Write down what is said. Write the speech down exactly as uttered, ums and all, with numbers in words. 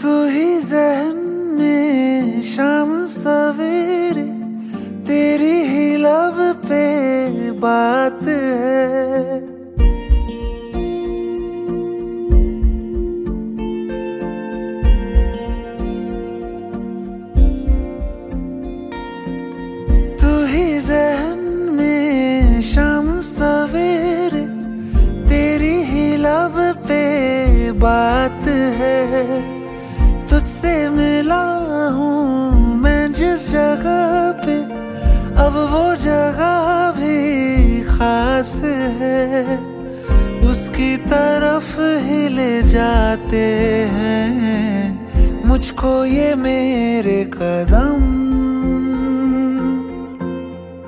तू ही ज़हन में शाम सवेरे, तेरी ही लब पे बात है। तू ही ज़हन में शाम सवेरे, तेरी ही लब पे बात है। तुझसे मिला हूँ मैं जिस जगह पे, अब वो जगह भी खास है। उसकी तरफ ही ले जाते हैं मुझको ये मेरे कदम।